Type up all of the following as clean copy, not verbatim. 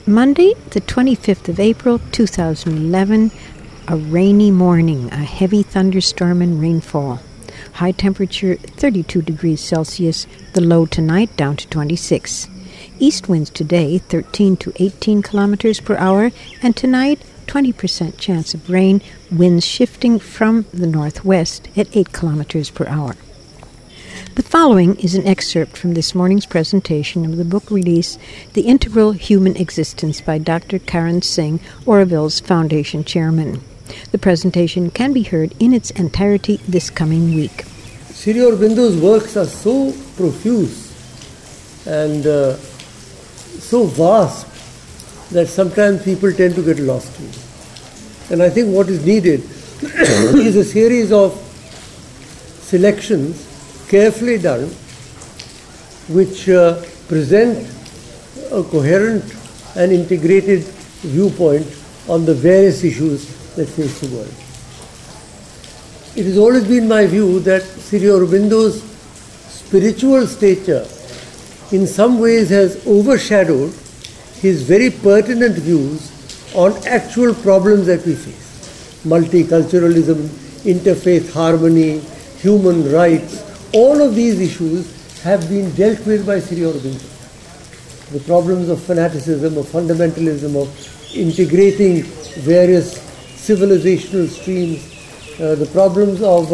Monday, the 25th of April, 2011, a rainy morning, a heavy thunderstorm and rainfall. High temperature 32 degrees Celsius, the low tonight down to 26. East winds today 13 to 18 kilometers per hour, and tonight 20% chance of rain, winds shifting from the northwest at 8 kilometers per hour. The following is an excerpt from this morning's presentation of the book release, The Integral Human Existence by Dr. Karan Singh, Auroville's foundation chairman. The presentation can be heard in its entirety this coming week. Sri Aurobindo's works are so profuse and so vast that sometimes people tend to get lost in it. And I think what is needed is a series of selections carefully done, which present a coherent and integrated viewpoint on the various issues that face the world. It has always been my view that Sri Aurobindo's spiritual stature in some ways has overshadowed his very pertinent views on actual problems that we face. Multiculturalism, interfaith harmony, human rights, all of these issues have been dealt with by Sri Aurobindo. The problems of fanaticism, of fundamentalism, of integrating various civilizational streams, the problems of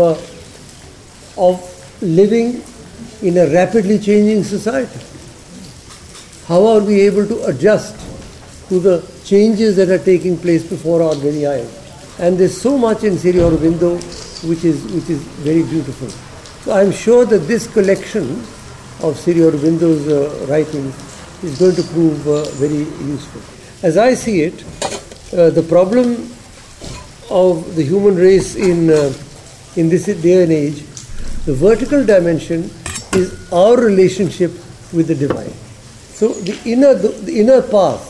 living in a rapidly changing society. How are we able to adjust to the changes that are taking place before our very eyes? And there's so much in Sri Aurobindo which is very beautiful. So I'm sure that this collection of Sri Aurobindo's writings is going to prove very useful. As I see it, the problem of the human race in this day and age, the vertical dimension is our relationship with the divine. So the inner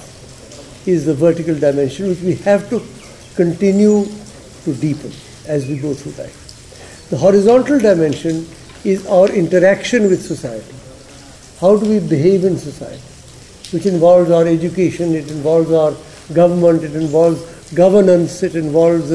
path is the vertical dimension, which we have to continue to deepen as we go through life. The horizontal dimension is our interaction with society. How do we behave in society? Which involves our education, it involves our government, it involves governance, it involves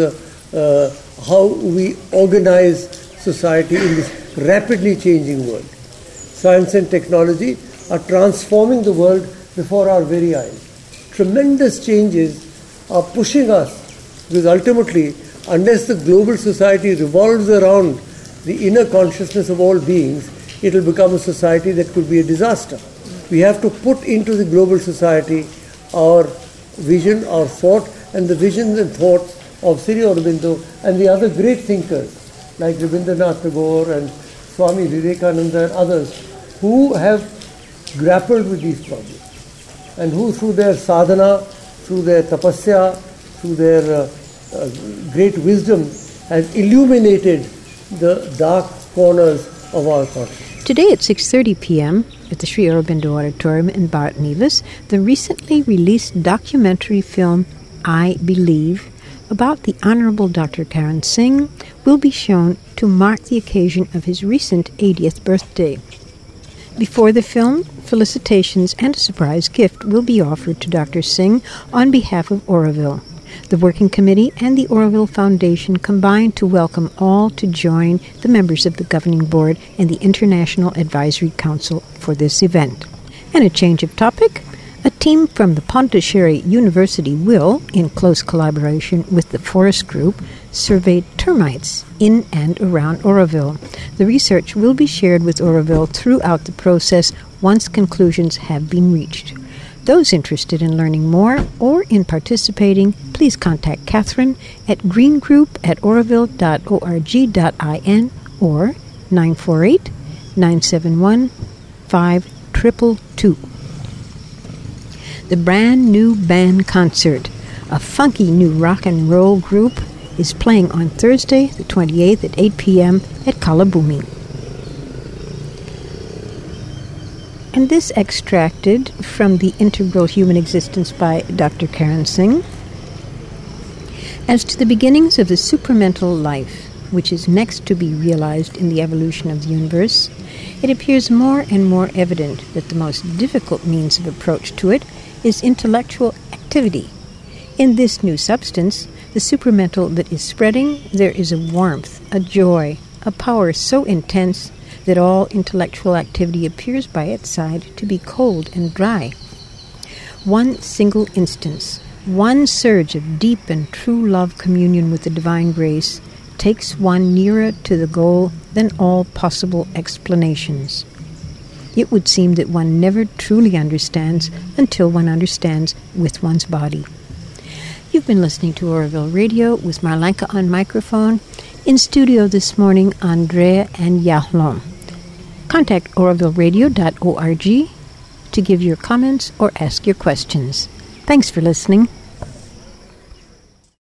how we organize society in this rapidly changing world. Science and technology are transforming the world before our very eyes. Tremendous changes are pushing us, because ultimately, unless the global society revolves around the inner consciousness of all beings, it will become a society that could be a disaster. We have to put into the global society our vision, our thought, and the visions and thoughts of Sri Aurobindo and the other great thinkers like Rabindranath Tagore and Swami Vivekananda and others who have grappled with these problems and who through their sadhana, through their tapasya, through their great wisdom has illuminated the dark corners of our consciousness. Today at 6:30 p.m. at the Sri Aurobindo Auditorium in Bhat Nevis, the recently released documentary film I Believe about the Honorable Dr. Karan Singh will be shown to mark the occasion of his recent 80th birthday. Before the film, felicitations and a surprise gift will be offered to Dr. Singh on behalf of Auroville. The Working Committee and the Auroville Foundation combine to welcome all to join the members of the Governing Board and the International Advisory Council for this event. And a change of topic, a team from the Pondicherry University will, in close collaboration with the Forest Group, survey termites in and around Auroville. The research will be shared with Auroville throughout the process once conclusions have been reached. Those interested in learning more or in participating, please contact Catherine at greengroup@auroville.org.in or 948-971-5222. The brand new band concert, a funky new rock and roll group, is playing on Thursday, the 28th at 8 p.m. at Kalabhumi. And this extracted from The Integral Human Existence by Dr. Karan Singh. As to the beginnings of the supramental life, which is next to be realized in the evolution of the universe, it appears more and more evident that the most difficult means of approach to it is intellectual activity. In this new substance, the supramental that is spreading, there is a warmth, a joy, a power so intense that all intellectual activity appears by its side to be cold and dry. One single instance, one surge of deep and true love communion with the divine grace takes one nearer to the goal than all possible explanations. It would seem that one never truly understands until one understands with one's body. You've been listening to Oroville Radio with Marlanka on microphone. In studio this morning, Andrea and Yahlon. Contact orovilleradio.org to give your comments or ask your questions. Thanks for listening.